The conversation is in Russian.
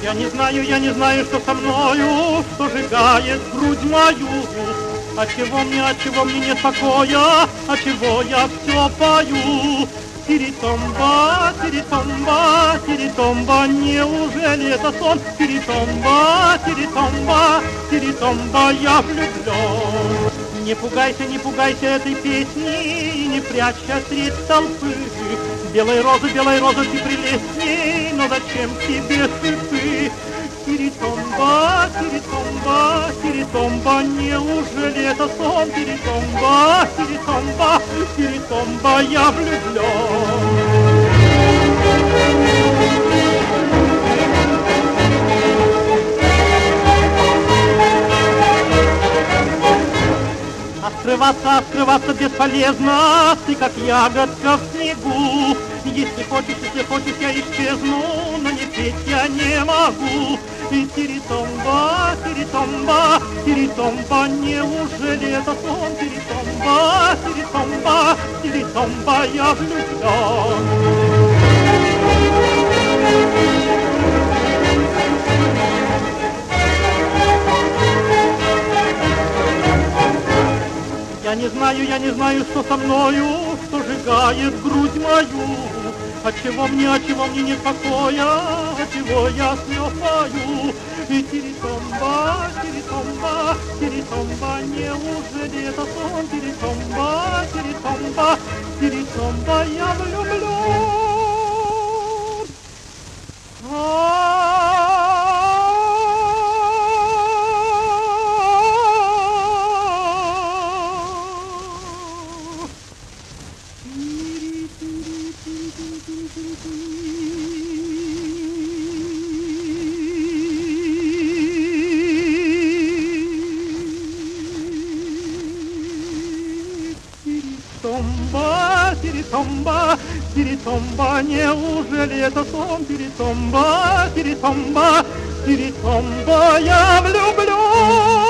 Я не знаю, что со мною, что сжигает грудь мою. Отчего мне нет покоя, отчего я все пою? Тири-томба, тири-томба, тири-томба, неужели это сон? Тири-томба, тири-томба, тири-томба, я влюблен. Не пугайся этой песни, не прячься средь толпы. Белой розы, ты прелестней, но зачем тебе шипы? Тири-томба, тири-томба, тири-томба, неужели это сон? Тири-томба, тири-томба, тири-томба, я влюблен. Скрываться бесполезно, ты как ягодка в снегу. Если хочешь, я исчезну, но не петь я не могу. И тири-томба, тири-томба, тири-томба, неужели это сон? Тири-томба, тири-томба, тири-томба, я влюблен. Я не знаю, что со мною, что сжигает грудь мою. Отчего мне нет покоя, отчего я слез пою? И тири-томба, тири-томба, тири-томба, неужели это сон? Тири-томба, тири-томба, тири-томба, я влюблен. Тири-томба, тири-томба, тири-томба, неужели это сон? Тири-томба, тири-томба, тири-томба, я влюблен.